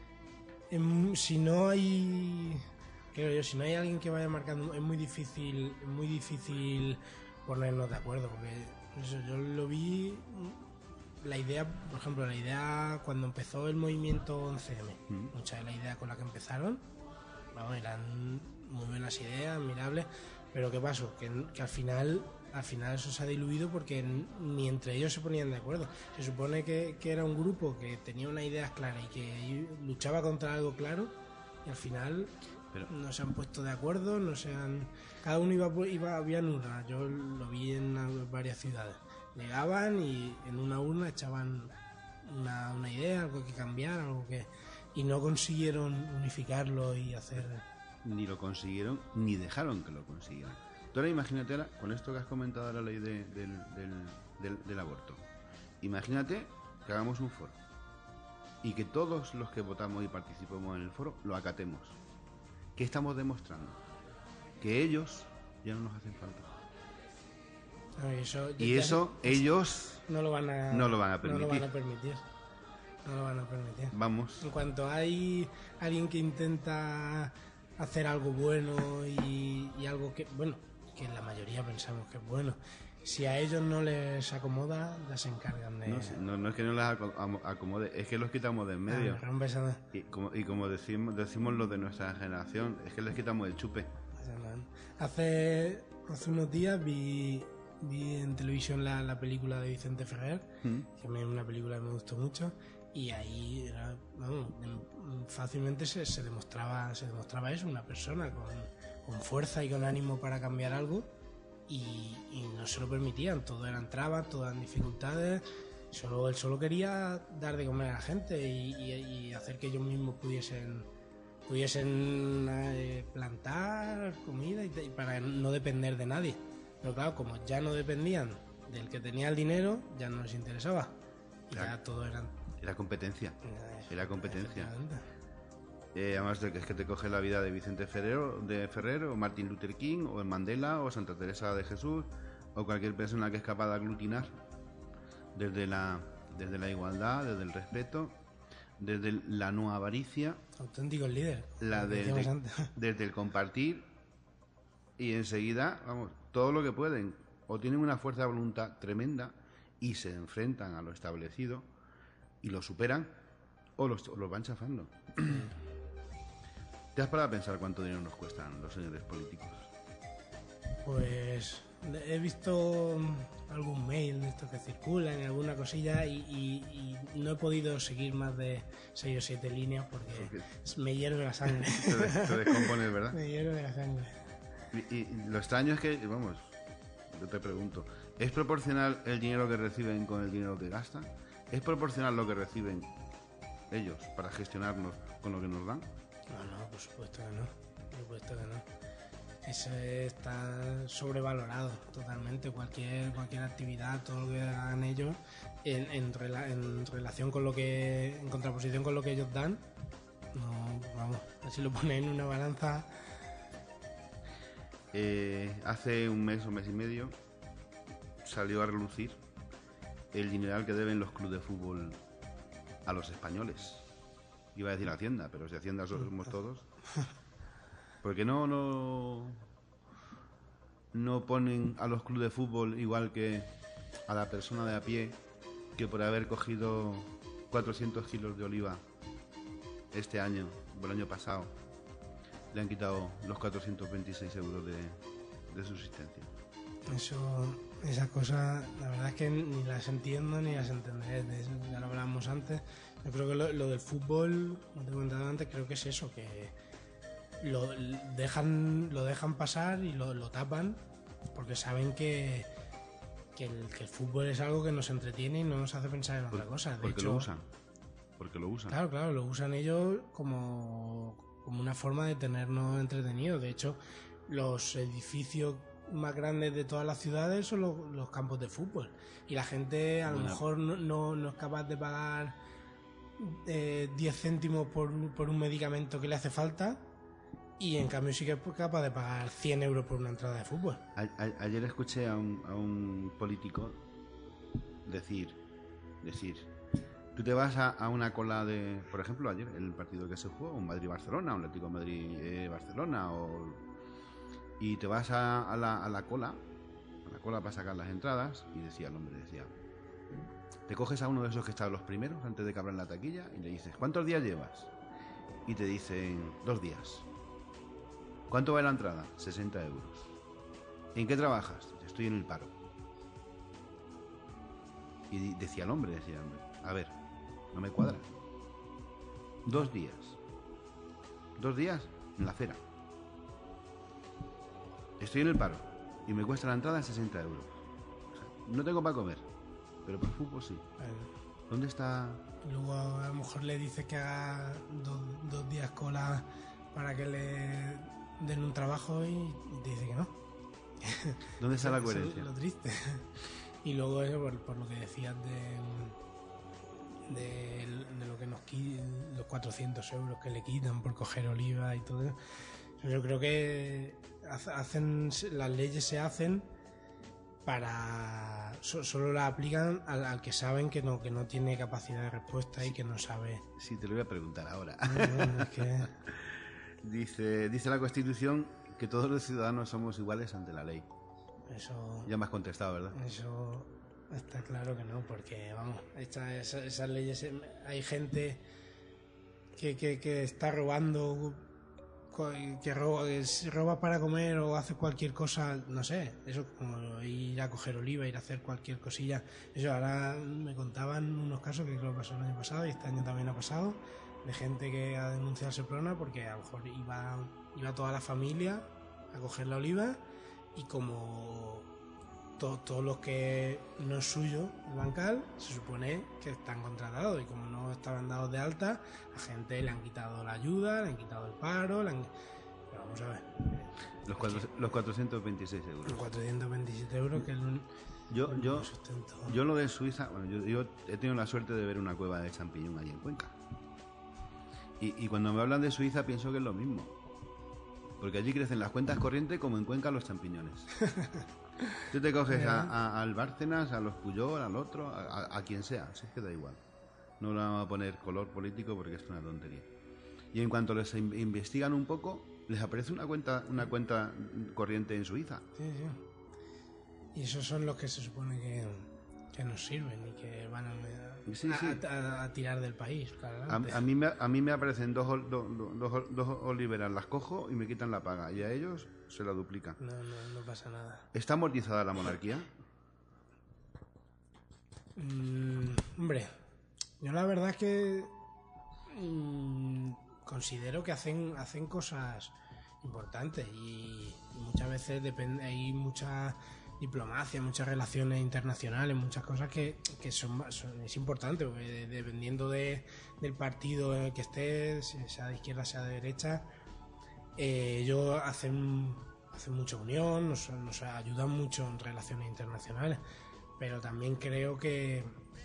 en- si no hay... Creo yo, si no hay alguien que vaya marcando... Es muy difícil, es muy difícil ponernos de acuerdo, porque eso, yo lo vi... La idea, por ejemplo, la idea cuando empezó el movimiento once eme, Mm. muchas de las ideas con las que empezaron, vamos, eran muy buenas ideas, admirables, pero ¿qué pasó? Que, que al final al final eso se ha diluido porque n- ni entre ellos se ponían de acuerdo. Se supone que, que era un grupo que tenía unas ideas claras y que luchaba contra algo claro, y al final Pero- no se han puesto de acuerdo, no se han... Cada uno iba, por- iba había urnas, yo lo vi en a- varias ciudades. Llegaban y en una urna echaban una, una idea, algo que cambiar, algo que... Y no consiguieron unificarlo y hacer... Ni lo consiguieron, ni dejaron que lo consiguieran. Tú ahora imagínate ahora, con esto que has comentado de la ley de- del, del, del- del aborto, imagínate que hagamos un foro y que todos los que votamos y participamos en el foro lo acatemos. ¿Qué estamos demostrando? Que ellos ya no nos hacen falta. No, y eso, Y ya eso ellos, no lo van a, no lo van a No lo permitir. van a permitir. No lo van a permitir. vamos, En cuanto hay alguien que intenta hacer algo bueno y, y algo que, bueno, que la mayoría pensamos que es bueno, si a ellos no les acomoda, ya se encargan de... no, sé, no, no es que no las aco- amo- acomode, es que los quitamos de en medio. Ah, rompe esa- Y como, y como decimos, decimos los de nuestra generación, es que les quitamos el chupe. Hace, hace unos días vi, vi en televisión la, la película de Vicente Ferrer, ¿Mm? que me- es una película que me gustó mucho, y ahí era, vamos, em- fácilmente se, se demostraba se demostraba eso, una persona con, con fuerza y con ánimo para cambiar algo, y, y no se lo permitían, todo eran trabas, todas eran dificultades. Solo, él solo quería dar de comer a la gente y, y, y hacer que ellos mismos pudiesen pudiesen eh, plantar comida y, y para no depender de nadie. Pero claro, como ya no dependían del que tenía el dinero, ya no les interesaba. Y Claro. ya todo eran... Era competencia. eh, Era competencia. efectivamente. Eh, además de que es que te coge la vida de Vicente Ferrero, de Ferrer, o Martin Luther King, o Mandela, o Santa Teresa de Jesús, o cualquier persona que es capaz de aglutinar desde la, desde la igualdad, desde el respeto, desde la no avaricia, Auténticos líderes. la como de- decíamos de- antes. desde el compartir, y enseguida, vamos, todo lo que pueden, o tienen una fuerza de voluntad tremenda y se enfrentan a lo establecido y lo superan, o los, o los van chafando. ¿Te has parado a pensar cuánto dinero nos cuestan los señores políticos? Pues he visto mm, algún mail de estos que circulan y alguna cosilla y, y- y no he podido seguir más de seis o siete líneas porque Porque- me hierve la sangre. Te, des- te descompones, ¿verdad? Me hierve la sangre. Y, y lo extraño es que, vamos, yo te pregunto, ¿es proporcional el dinero que reciben con el dinero que gastan? ¿Es proporcional lo que reciben ellos para gestionarnos con lo que nos dan? No, no, por supuesto que no. Por supuesto que no. Eso está sobrevalorado totalmente. Cualquier cualquier actividad, todo lo que hagan ellos, en, en, rela- en relación con lo que, en contraposición con lo que ellos dan, no, vamos, si lo ponen en una balanza, Eh, hace un mes o mes y medio salió a relucir el dineral que deben los clubes de fútbol a los españoles. Iba a decir Hacienda, pero si Hacienda somos todos. Porque no, no, no ponen a los clubes de fútbol igual que a la persona de a pie que por haber cogido cuatrocientos kilos de oliva este año o el año pasado le han quitado los cuatrocientos veintiséis euros de, de subsistencia. eso, esas cosas, la verdad es que ni las entiendo ni las entenderé. De eso ya lo hablábamos antes. Yo creo que lo, lo del fútbol, como te he comentado antes, creo que es eso, que lo dejan, lo dejan pasar y lo, lo tapan porque saben que, que, el, que el fútbol es algo que nos entretiene y no nos hace pensar en otra Por- cosa. De porque hecho, lo usan. Porque lo usan. Claro, claro, lo usan ellos como, como una forma de tenernos entretenidos. De hecho, los edificios más grandes de todas las ciudades son los, los campos de fútbol. Y la gente a lo Bueno. mejor no, no, no es capaz de pagar eh, diez céntimos por, por un medicamento que le hace falta. Y en cambio sí que es capaz de pagar cien euros por una entrada de fútbol. A- a- ayer escuché a un, a un político decir, decir, tú te vas a, a una cola de, por ejemplo, ayer el partido que se jugó, un Madrid-Barcelona, un Atlético Madrid-Barcelona, o y te vas a, a la, a la cola, a la cola para sacar las entradas, y decía el hombre, decía, te coges a uno de esos que están los primeros antes de que abran la taquilla y le dices, ¿cuántos días llevas? Y te dicen, dos días. ¿Cuánto vale la entrada? sesenta euros. ¿En qué trabajas? Estoy en el paro. Y di- decía el hombre, decía el hombre, a ver, no me cuadra. Dos días. Dos días en la acera. Estoy en el paro y me cuesta la entrada sesenta euros. O sea, no tengo para comer, pero para el fútbol sí. Eh, ¿Dónde está? Luego a lo mejor le dices que haga dos, dos días cola para que le den un trabajo y, y te dice que no. ¿Dónde está la Eso es coherencia? lo triste. Y luego eso, por, por lo que decías de, de, de lo que nos quitan, los cuatrocientos euros que le quitan por coger oliva y todo eso. Yo creo que hace- hacen las leyes se hacen para so- solo la aplican al, al que saben que no que no tiene capacidad de respuesta y que no sabe. Sí, te lo voy a preguntar ahora. No, no, es que Dice, dice la Constitución que todos los ciudadanos somos iguales ante la ley. eso Ya me has contestado, ¿verdad? Eso está claro que no, porque vamos, esta- esa- esas leyes, eh, hay gente que, que, que está robando, co- que roba, que se roba para comer o hace cualquier cosa, no sé, eso como ir a coger oliva, ir a hacer cualquier cosilla. Eso ahora me contaban unos casos que creo que pasó el año pasado y este año también ha pasado, de gente que ha denunciado a Seprona porque a lo mejor iba, iba toda la familia a coger la oliva y como to- todo lo que no es suyo, el bancal, se supone que están contratados, y como no estaban dados de alta, a gente le han quitado la ayuda, le han quitado el paro, le han... Pero vamos a ver, Los, cuatro- los cuatrocientos veintiséis euros. los cuatrocientos veintisiete euros, que es un, Yo, un yo, sustento. yo lo de Suiza, bueno, yo, yo he tenido la suerte de ver una cueva de champiñón allí en Cuenca. Y, y cuando me hablan de Suiza pienso que es lo mismo. Porque allí crecen las cuentas corrientes como en Cuenca los champiñones. Tú te coges a, a- al Bárcenas, a los Puyol, al otro, a, a- a quien sea, si es que da igual. No le vamos a poner color político porque es una tontería. Y en cuanto les in- investigan un poco, les aparece una cuenta, una cuenta corriente en Suiza. Sí, sí. Y esos son los que se supone que, que nos sirven y que van a, Sí, a- sí. a- a tirar del país para A, adelante. a mí me, a mí me aparecen dos, ol- do- do- dos, ol- dos oliveras, las cojo y me quitan la paga. Y a ellos se la duplican. No, no, no pasa nada. ¿Está amortizada la monarquía? Mm, hombre, yo la verdad es que mm, considero que hacen, hacen cosas importantes y, y muchas veces depende, hay mucha diplomacia, muchas relaciones internacionales, muchas cosas que, que son, son- es importante, porque de- dependiendo de, del partido en el que esté, si sea de izquierda, sea de derecha, eh, ellos hacen, hacen mucha unión, nos, nos ayudan mucho en relaciones internacionales, pero también creo que,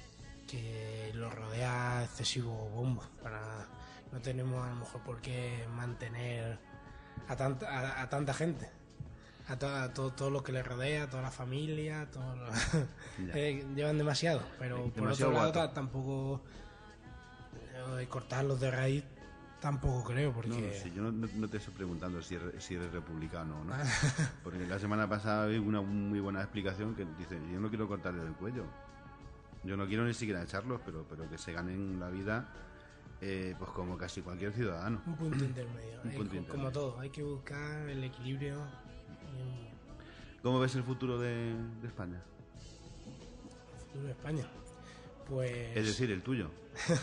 que lo rodea excesivo bombo. Para, no tenemos a lo mejor por qué mantener a tanta, a, a tanta gente, a, to, a todo, todo lo que le rodea, a toda la familia, todo lo- Ya. eh, llevan demasiado, pero por Demasiado otro lado guato. ta- tampoco eh, cortarlos de raíz tampoco creo, porque No, no sé, yo no, no- no te estoy preguntando si eres, si eres republicano o no. Porque la semana pasada vi una muy buena explicación que dice, yo no quiero cortarle el cuello. Yo no quiero ni siquiera echarlos, pero, pero que se ganen la vida eh, pues como casi cualquier ciudadano. un punto intermedio. Un Eh, punto co- intermedio. Como todo, hay que buscar el equilibrio y un- ¿Cómo ves el futuro de, de España? futuro de España. Pues, Es decir, el tuyo.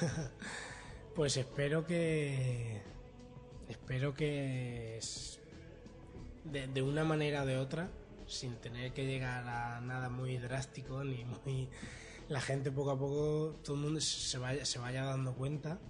pues espero que espero que es- de, de una manera o de otra, sin tener que llegar a nada muy drástico ni muy, la gente poco a poco, todo el mundo se vaya se vaya dando cuenta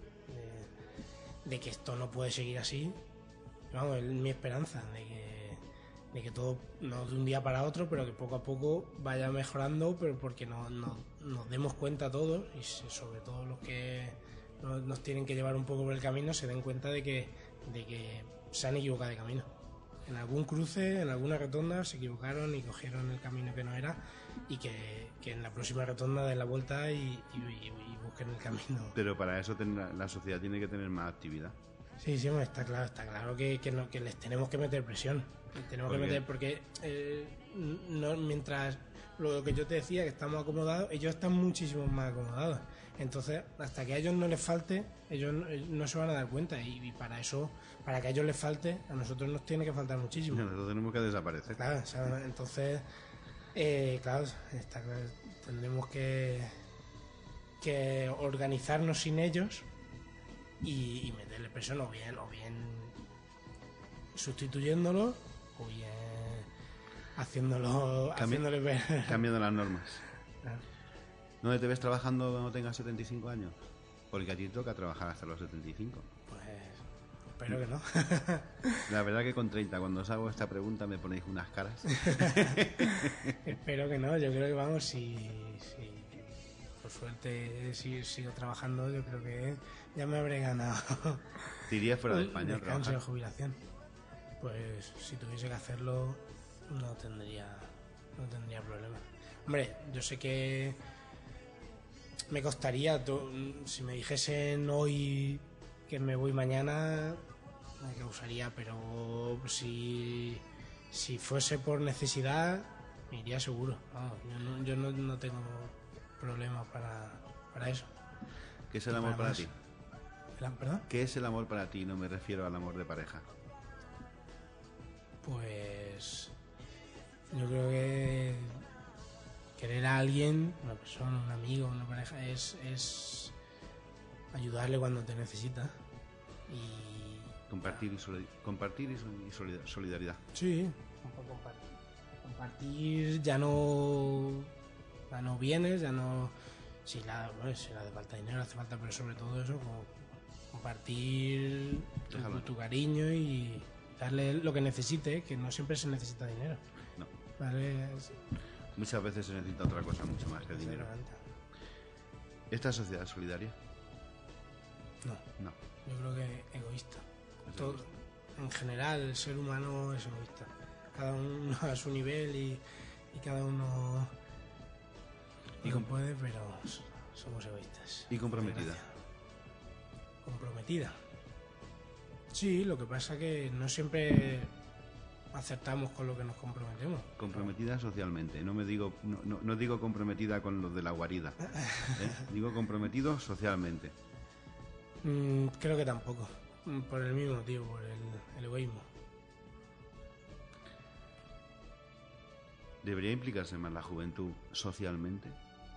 de, de que esto no puede seguir así. Vamos, es mi esperanza de que, de que todo, no de un día para otro, pero que poco a poco vaya mejorando, pero porque no, no- nos demos cuenta todos, y se- sobre todo los que nos, nos tienen que llevar un poco por el camino, se den cuenta de que, de que se han equivocado de camino. En algún cruce, en alguna rotonda, se equivocaron y cogieron el camino que no era, y que, que en la próxima rotonda den la vuelta y, y- y- y busquen el camino. Pero para eso ten- la, la sociedad tiene que tener más actividad. Sí, sí, hombre, está claro, está claro que, que, no- que les tenemos que meter presión. Tenemos que ¿Por qué? meter, porque eh, no, mientras lo que yo te decía, que estamos acomodados, ellos están muchísimo más acomodados. Entonces, hasta que a ellos no les falte, ellos no, ellos no se van a dar cuenta. Y, y para eso, para que a ellos les falte, a nosotros nos tiene que faltar muchísimo. Nosotros tenemos que desaparecer. Claro, o sea, entonces, eh, claro, está claro, tendremos que, que organizarnos sin ellos y, y meterle presión, o bien, o bien sustituyéndolo, o bien haciéndolo, Cambi- haciéndole ver. Cambiando las normas. Claro. ¿Dónde te ves trabajando cuando tengas setenta y cinco años? Porque a ti toca trabajar hasta los setenta y cinco. Pues espero que no. La verdad que con treinta, cuando os hago esta pregunta, me ponéis unas caras. Espero que no, yo creo que vamos, si, si por suerte si sigo trabajando, yo creo que ya me habré ganado Te irías fuera de un España a descanso de trabajar. jubilación. Pues si tuviese que hacerlo, no tendría, no tendría problema. Hombre, yo sé que me costaría, to- si me dijesen hoy que me voy mañana, me causaría, pero si, si fuese por necesidad, me iría seguro. Vamos, yo no, yo no, no tengo problemas para, para eso. ¿Qué es el Y amor para para más. ti? ¿El- ¿Perdón? ¿Qué es el amor para ti? No me refiero al amor de pareja. Pues yo creo que querer a alguien, una persona, un amigo, una pareja, es, es ayudarle cuando te necesita. Y Compartir y, soli- compartir y sol- y solida- solidaridad. sí, un poco compartir. Compartir ya no, ya no vienes, ya no... Si la, bueno, si la hace falta dinero, hace falta, pero sobre todo eso, como compartir tu, tu cariño y darle lo que necesite, que no siempre se necesita dinero. No. Vale. Muchas veces se necesita otra cosa mucho más que el dinero. ¿Esta sociedad es solidaria? No. No. Yo creo que egoísta. Es Todo, egoísta. En general, el ser humano es egoísta. Cada uno a su nivel y, y cada uno Y y com- puede, pero somos egoístas. ¿Y comprometida? Comprometida. Sí, lo que pasa que no siempre acertamos con lo que nos comprometemos. Comprometida socialmente. No me digo, no, no, no digo comprometida con los de la guarida. ¿eh? Digo comprometido socialmente. Mm, creo que tampoco. Mm, Por el mismo motivo, por el, el egoísmo. ¿Debería implicarse más la juventud socialmente?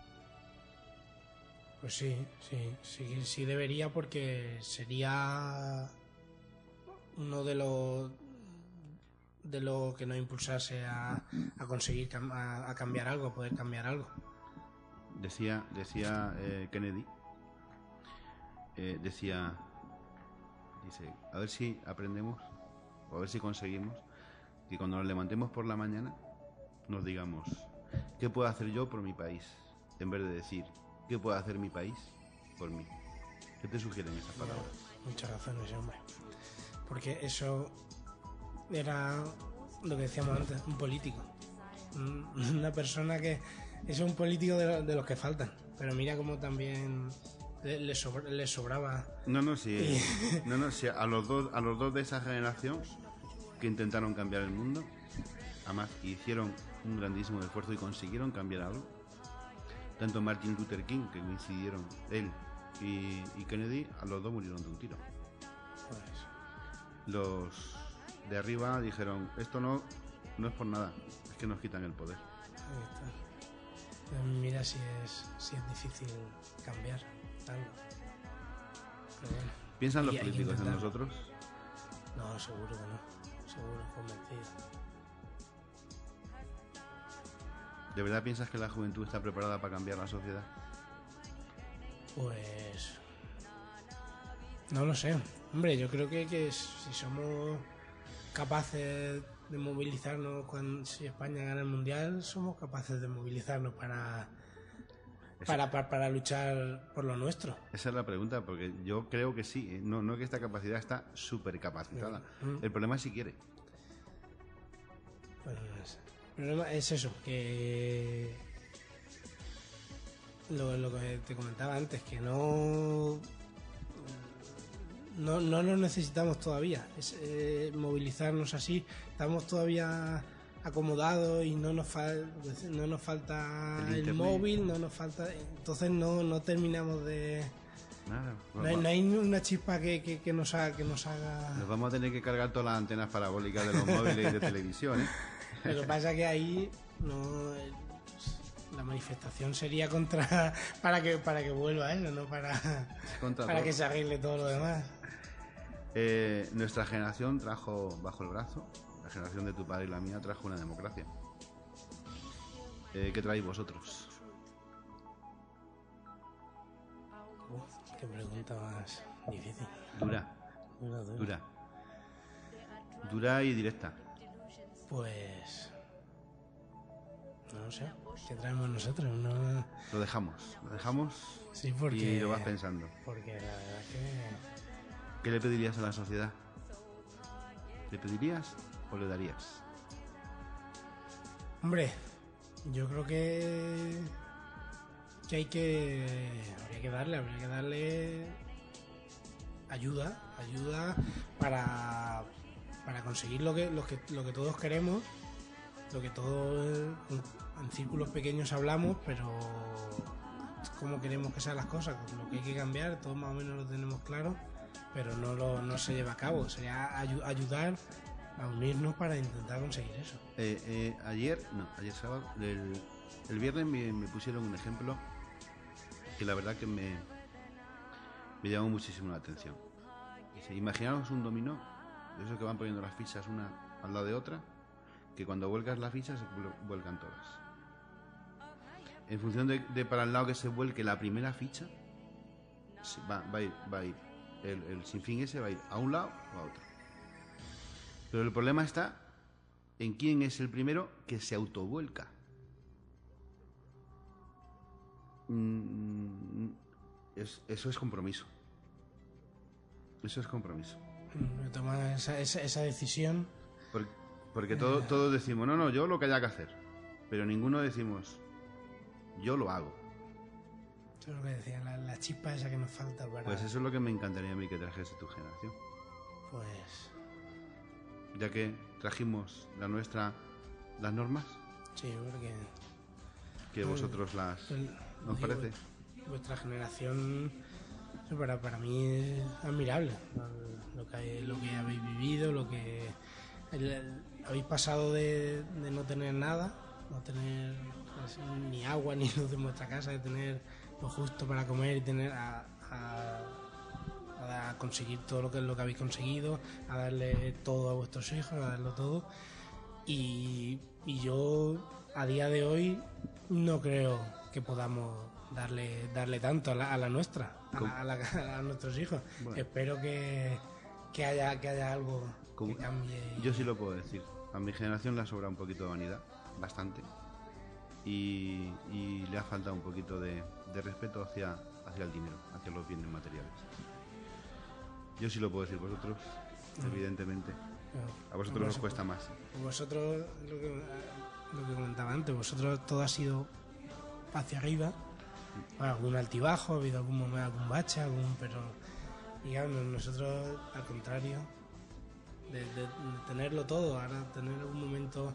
Pues sí, sí, sí, sí debería, porque sería uno de los de lo que nos impulsase a, a conseguir cam- a, a cambiar algo, a poder cambiar algo. Decía, decía eh, Kennedy, eh, decía, dice, a ver si aprendemos, o a ver si conseguimos, que cuando nos levantemos por la mañana, nos digamos, ¿qué puedo hacer yo por mi país? En vez de decir, ¿qué puede hacer mi país por mí? ¿Qué te sugieren esas palabras? Muchas razones, hombre. Porque eso era lo que decíamos antes, un político. Un- Una persona que es un político de, lo- de los que faltan. Pero mira cómo también le, le sobra- le sobraba. No, no, sí, no, no, sí, a los dos, a los dos de esa generación que intentaron cambiar el mundo, además hicieron un grandísimo esfuerzo y consiguieron cambiar algo. Tanto Martin Luther King, que coincidieron él y, y Kennedy, a los dos murieron de un tiro. Pues, Los de arriba dijeron, esto no, no es por nada, es que nos quitan el poder. ahí está. Eh, Mira si es, si es difícil cambiar algo. Pero bueno. ¿Piensan los Y hay que políticos en intentarlo. nosotros? No, seguro que no. Seguro, convencido. ¿De verdad piensas que la juventud está preparada para cambiar la sociedad? Pues... No lo sé. Hombre, yo creo que, que si somos capaces de movilizarnos cuando si España gana el Mundial, somos capaces de movilizarnos para, para, para, para luchar por lo nuestro. Esa es la pregunta, porque yo creo que sí. ¿eh? No, no que esta capacidad está súper capacitada. Mm. El problema es si quiere. Pues, el problema es eso, que lo, lo que te comentaba antes, que no no, no nos necesitamos todavía. Es, eh, movilizarnos así, estamos todavía acomodados y no nos, fal, no nos falta El el, internet. móvil, no nos falta, entonces no, no terminamos de... Nada. No hay, no hay una chispa que, que, que, nos haga, que nos haga... Nos vamos a tener que cargar todas las antenas parabólicas de los móviles y de televisión, ¿eh? Lo que pasa que ahí no, eh, la manifestación sería contra para que para que vuelva eso, no para Contra para todo. que se arregle todo lo demás. Eh, nuestra generación trajo bajo el brazo, la generación de tu padre y la mía trajo una democracia. Eh, ¿Qué traéis vosotros? Uf, qué pregunta más difícil. Dura, Dura, dura. dura. Dura y directa. Pues no lo sé. ¿Qué traemos nosotros? No, Lo dejamos, lo dejamos sí, porque y lo vas pensando. porque la verdad que ¿Qué le pedirías a la sociedad? ¿Le pedirías o le darías? hombre, yo creo que que hay que habría que darle, habría que darle ayuda, ayuda para para conseguir lo que lo que lo que todos queremos, lo que todos en círculos pequeños hablamos, pero cómo queremos que sean las cosas, lo que hay que cambiar, todos más o menos lo tenemos claro, pero no lo no se lleva a cabo. Sería ayu- ayudar a unirnos para intentar conseguir eso. Eh, eh, ayer, no, ayer sábado, el, el viernes me, me pusieron un ejemplo que la verdad que me, me llamó muchísimo la atención. Dice, imaginaos un dominó, de esos que van poniendo las fichas una al lado de otra, que cuando vuelcas la ficha se vuelcan todas. En función de, de para el lado que se vuelque la primera ficha, va, va a ir, va a ir el, el sinfín ese va a ir a un lado o a otro. Pero el problema está en quién es el primero que se autovuelca. Mm, es, eso es compromiso. Eso es compromiso. Tomar esa, esa, esa decisión. Porque, porque todo, todos decimos, no, no, yo lo que haya que hacer. Pero ninguno decimos, yo lo hago. Eso es lo que decía, la, la chispa esa que nos falta para... Pues eso es lo que me encantaría a mí que trajese tu generación. Pues... Ya que trajimos la nuestra, las normas, Sí, porque... que vosotros las... el- ¿Nos digo, parece? Vuestra generación, eso para, para mí es admirable. Lo que, hay- lo que habéis vivido, lo que... el- el- habéis pasado de, de no tener nada, no tener pues, ni agua ni luz en vuestra casa, de tener lo justo para comer y tener a, a, a conseguir todo lo que, lo que habéis conseguido, a darle todo a vuestros hijos, a darlo todo. Y, y yo a día de hoy no creo que podamos darle darle tanto a la, a la nuestra, a, la- a, la- a nuestros hijos. Bueno. Espero que, que haya que haya algo Como- que cambie. Yo sí lo puedo decir. A mi generación le ha sobrado un poquito de vanidad, bastante. Y, y le ha faltado un poquito de, de respeto hacia, hacia el dinero, hacia los bienes materiales. Yo sí lo puedo decir, vosotros, evidentemente. A vosotros os cuesta más. Vosotros, lo que, lo que comentaba antes, vosotros todo ha sido hacia arriba. Bueno, algún altibajo, ha habido algún momento, algún bache, algún, pero digamos, nosotros al contrario, de, de- de tenerlo todo, ahora tener un momento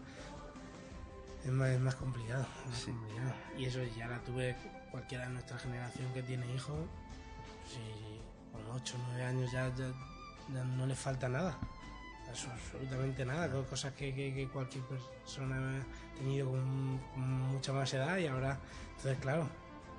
es más, es más complicado, es más Sí. complicado. Y eso ya la tuve cualquiera de nuestra generación que tiene hijos, si con ocho o nueve años ya, ya, ya no le falta nada. Eso, absolutamente nada, co- cosas que, que- que cualquier persona ha tenido con, con mucha más edad y ahora, entonces claro,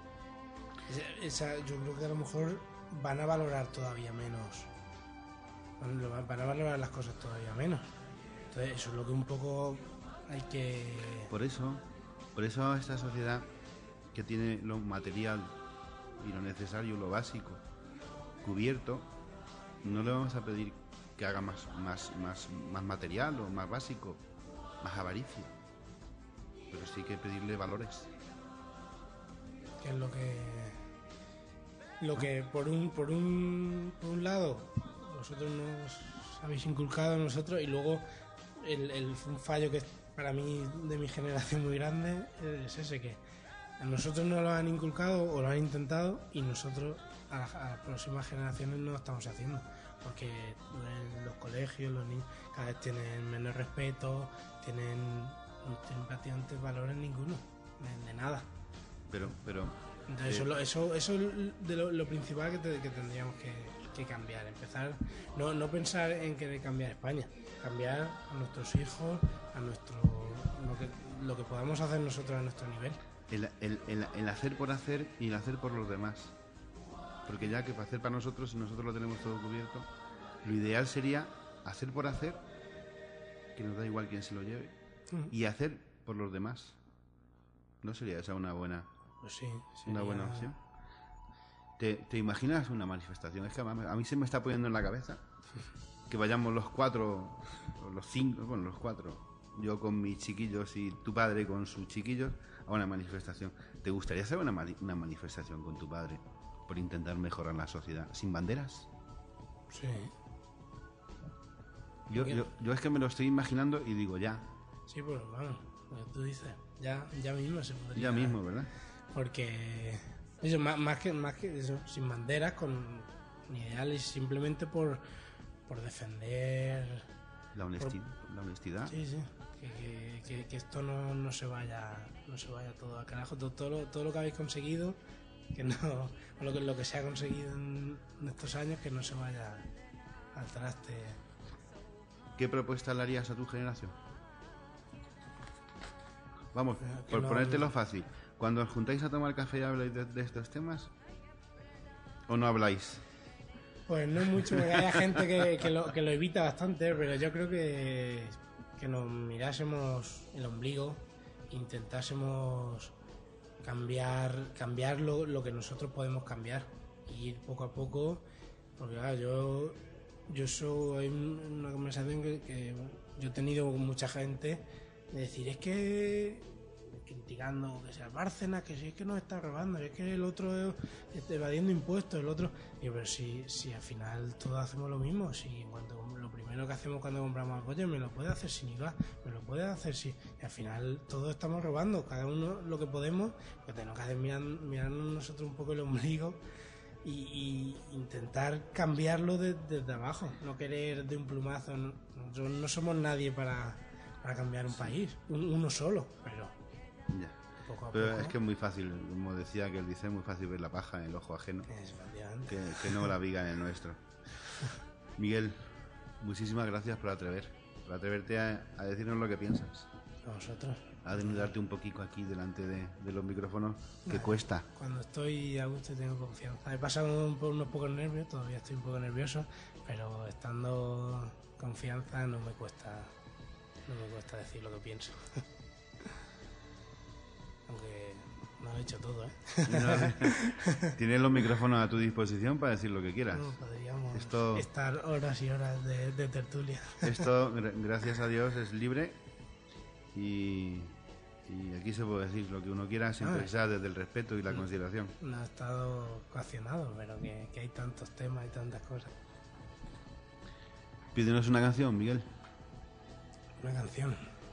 esa, esa- yo creo que a lo mejor van a valorar todavía menos, van, lo van van a valorar las cosas todavía menos, entonces eso es lo que un poco hay que... Por eso, por eso esta sociedad que tiene lo material y lo necesario, lo básico, cubierto, no le vamos a pedir que haga más, más, más, más material o más básico, más avaricia. Pero sí que pedirle valores. que es lo que lo que por un por un por un lado vosotros nos habéis inculcado a nosotros y luego el, el un fallo que es para mí de mi generación muy grande es ese, que a nosotros nos lo han inculcado o lo han intentado y nosotros a, la- a las próximas generaciones no lo estamos haciendo, porque en los colegios los niños cada vez tienen menos respeto, tienen, no tienen prácticamente valores ninguno, de, de nada. Pero, pero Entonces, eso, eh, es lo- eso, eso es de lo, lo principal que, te- que tendríamos que, que cambiar. Empezar, no, no pensar en querer cambiar España, cambiar a nuestros hijos, a nuestro lo que, lo que podamos hacer nosotros a nuestro nivel. el, el, el, el hacer por hacer y el hacer por los demás. Porque ya que para hacer para nosotros, si nosotros lo tenemos todo cubierto, lo ideal sería hacer por hacer, que nos da igual quién se lo lleve, Ujú. y hacer por los demás. ¿No sería esa una buena, Pues sí, una sería- buena opción? ¿Te, ¿Te imaginas una manifestación? Es que a a mí se me está poniendo en la cabeza que vayamos los cuatro, o los cinco, bueno, los cuatro, yo con mis chiquillos y tu padre con sus chiquillos, a una manifestación. ¿Te gustaría hacer una, mani- una manifestación con tu padre por intentar mejorar la sociedad sin banderas? Sí, Yo, ¿Por qué? yo, yo es que me lo estoy imaginando y digo ya, sí, pues vamos, lo que tú dices, ya, ya mismo se podría. ya mismo, ¿verdad? Porque eso, más, más que más que eso, sin banderas, con ideales, simplemente por por defender. La, honesti- la honestidad. Sí, sí. Que, que- que- que esto no, no se vaya no se vaya todo al carajo. Todo, todo, lo, todo lo que habéis conseguido, que no o lo que, lo que se ha conseguido en, en estos años, que no se vaya al traste. ¿Qué propuesta le harías a tu generación? Vamos, Eh, que por no- ponértelo fácil. Cuando os juntáis a tomar café y habláis de, de estos temas, ¿o no habláis? Pues no es mucho, porque hay gente que, que, lo, que lo evita bastante, pero yo creo que que nos mirásemos el ombligo, intentásemos cambiar, cambiar lo, lo que nosotros podemos cambiar, y ir poco a poco, porque claro, yo, yo soy una conversación que, que yo he tenido con mucha gente, de decir, es que criticando que sea Bárcenas, que si es que nos está robando, es que el otro está evadiendo impuestos, el otro... Y pero si, si al final todos hacemos lo mismo, si cuando, lo primero que hacemos cuando compramos algo, oye, me lo puede hacer sin I V A, me lo puede hacer sin... Y al final todos estamos robando, cada uno lo que podemos, pues tenemos que hacer mirar, mirarnos nosotros un poco el ombligo y, y intentar cambiarlo de, desde abajo, no querer de un plumazo. No, nosotros no somos nadie para, para cambiar un país, un, uno solo, pero... Ya. Poco a Pero poco. es que es muy fácil, como decía que él dice, es muy fácil ver la paja en el ojo ajeno Efectivamente. que, que no la viga en el nuestro. Miguel, muchísimas gracias por atrever, por atreverte a, a decirnos lo que piensas, A vosotros. a desnudarte un poquito aquí delante de, de los micrófonos, que Nada. cuesta. Cuando estoy a gusto y tengo confianza. He pasado por unos pocos nervios, todavía estoy un poco nervioso, pero estando confianza no me cuesta, no me cuesta decir lo que pienso. Aunque no lo he hecho todo, ¿eh? Tienes los micrófonos a tu disposición para decir lo que quieras. No, podríamos Esto- estar horas y horas de, de tertulia. Esto, gra- gracias a Dios, es libre y, y aquí se puede decir lo que uno quiera, siempre Ah. que sea desde el respeto y la consideración. No ha estado coaccionado, pero que, que hay tantos temas y tantas cosas. Pídenos una canción, Miguel. Una canción.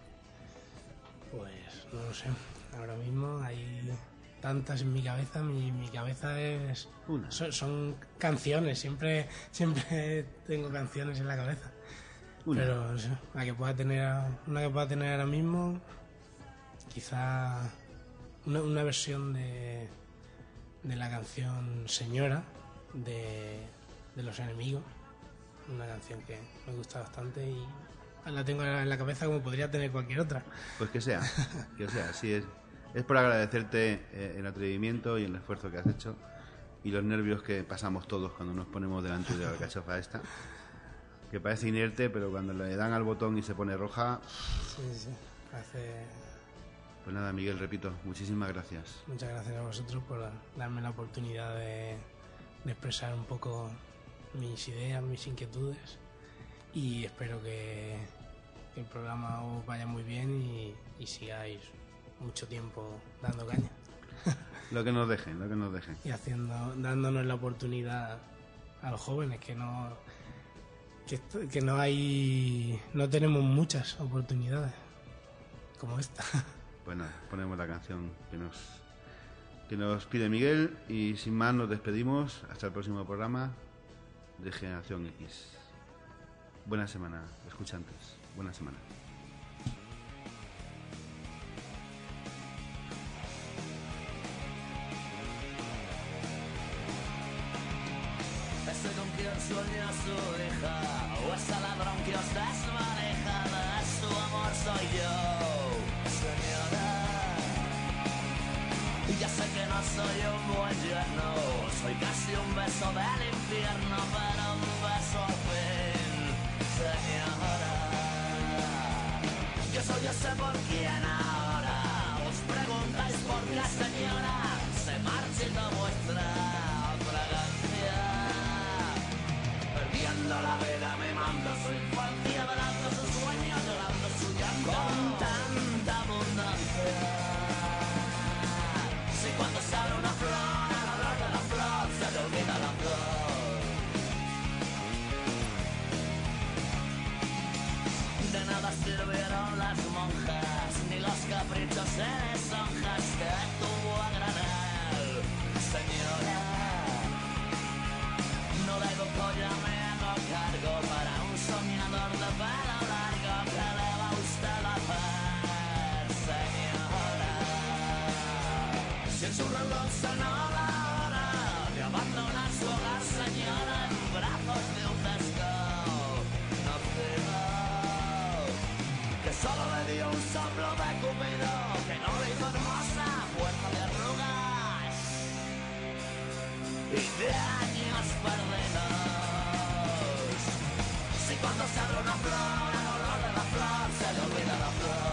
Pues no lo sé. Ahora mismo hay tantas en mi cabeza. Mi, mi cabeza es. Una. Son, son canciones. Siempre, siempre tengo canciones en la cabeza. Una. Pero no sé, la que pueda tener, una que pueda tener ahora mismo, quizá una, una versión de, de la canción Señora de, de Los Enemigos. Una canción que me gusta bastante y la tengo en la cabeza como podría tener cualquier otra. Pues que sea, que sea, sí es. Es por agradecerte eh, el atrevimiento y el esfuerzo que has hecho y los nervios que pasamos todos cuando nos ponemos delante de la alcachofa esta, que parece inerte, pero cuando le dan al botón y se pone roja, Sí, sí. Hace... pues nada, Miguel, repito, muchísimas gracias. Muchas gracias a vosotros por darme la oportunidad de, de expresar un poco mis ideas, mis inquietudes, y espero que, que el programa os vaya muy bien y, y sigáis mucho tiempo dando caña Lo que nos dejen, lo que nos dejen. y haciendo, dándonos la oportunidad a los jóvenes, que no que, esto- que no hay no tenemos muchas oportunidades como esta. Pues nada, ponemos la canción que nos, que nos pide Miguel y sin más nos despedimos hasta el próximo programa de Generación X. Buena semana, escuchantes. Buena semana. Ese con quien sueña su hija, o ese ladrón que os desmaneja, de su amor soy yo, señora. Y ya sé que no soy un buen yerno, soy casi un beso del infierno, pero un beso al fin, señora. Yo soy ese por quien ahora os preguntáis por qué, señora, se marchita vuestra fragancia. Perdiendo la vida, mimando su infancia, velando sus sueños, llorando su llanto con tanta abundancia. Si cuando sale una flor, al olor de la flor, se te olvida la flor. De nada sirvieron las monjas, ni los caprichos de lisonjas que tuvo a granel, señora. No le educo, ya me hago cargo para un soñador de pelo largo que le va a usted a hacer, señora. Si en su reloj sonó la hora de abandonar su hogar, señora, en brazos de un pescado nacido, que solo le dio un soplo de cupido, que no le hizo hermosa fuerza de arrugas y de años perdidos. Si cuando se abre una flor, al olor de la flor se le olvida la flor.